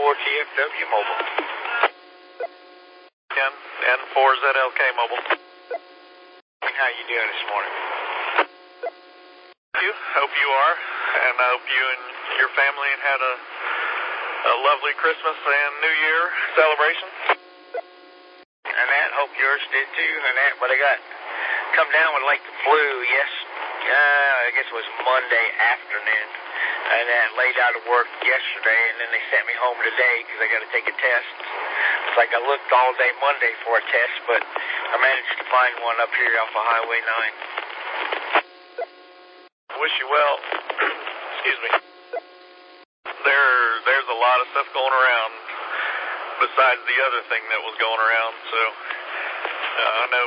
TFW Mobile. N4ZLK Mobile. How you doing this morning? Thank you. Hope you are, and I hope you and your family had a lovely Christmas and New Year celebration. And that, hope yours did too, and that, but I got come down with like the flu, I guess it was Monday afternoon, and then laid out of work yesterday, and then they sent me home today because I got to take a test. It's like I looked all day Monday for a test, but I managed to find one up here off of Highway 9. Wish you well. Excuse me. There's a lot of stuff going around besides the other thing that was going around, so I know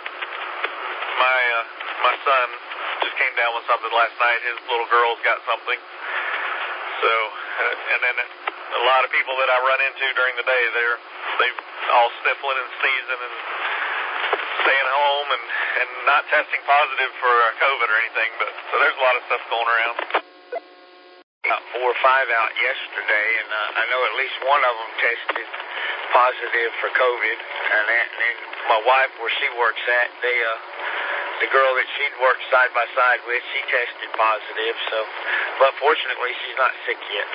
my son just came down with something last night. His little girl's got something. So, and then a lot of people that I run into during the day, they've all sniffling and sneezing and staying home and not testing positive for COVID or anything. But so there's a lot of stuff going around. Got 4 or 5 out yesterday, and I know at least one of them tested positive for COVID. And then my wife, where she works at, the girl that she'd worked side by side with, she tested positive. So, but fortunately, she's not sick yet.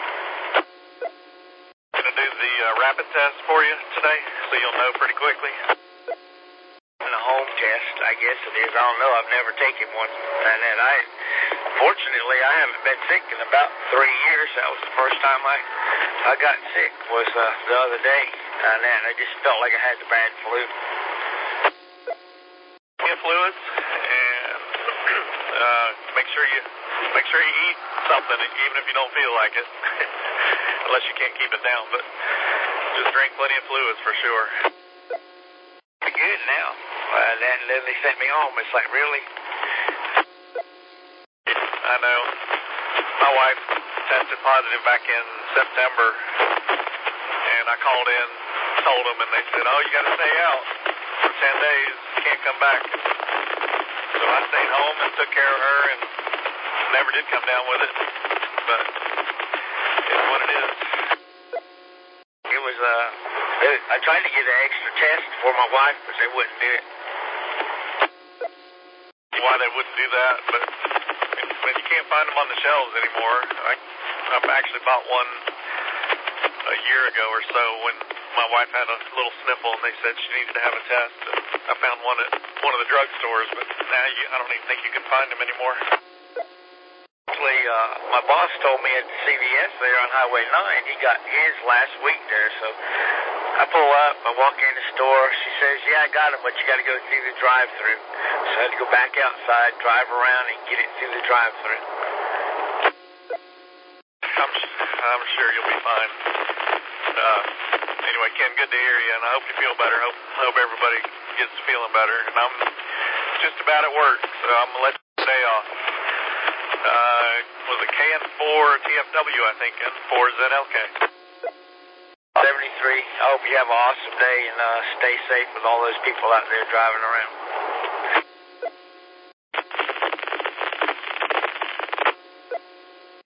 Gonna do the rapid test for you today, so you'll know pretty quickly. And a home test, I guess it is. I don't know. I've never taken one. And then fortunately, I haven't been sick in about 3 years. That was the first time I got sick was the other day. And then I just felt like I had the bad flu. Fluids, and make sure you eat something, even if you don't feel like it, unless you can't keep it down. But just drink plenty of fluids for sure. Good now. Then they sent me home. It's like, really? I know. My wife tested positive back in September, and I called in, told them, and they said, "Oh, you got to stay out for 10 days. You can't come back." So I stayed home and took care of her, and never did come down with it. But it's what it is. It was I tried to get an extra test for my wife, but they wouldn't do it. Why they wouldn't do that, but when you can't find them on the shelves anymore. I've actually bought one a year ago or so when my wife had a little sniffle, and they said she needed to have a test. And I found one at one of the drugstores, but now I don't even think you can find them anymore. Actually, my boss told me at the CVS there on Highway 9, he got his last week there, so I pull up, I walk in the store, she says, "Yeah, I got him, but you got to go through the drive-thru." So I had to go back outside, drive around, and get it through the drive-thru. I'm sure you'll be fine. Anyway, Ken, good to hear you, and I hope you feel better. Hope everybody gets feeling better. And I'm just about at work, so I'm going to let you stay off. Was it KN4 TFW, I think, N4ZLK. 73. I hope you have an awesome day and stay safe with all those people out there driving around.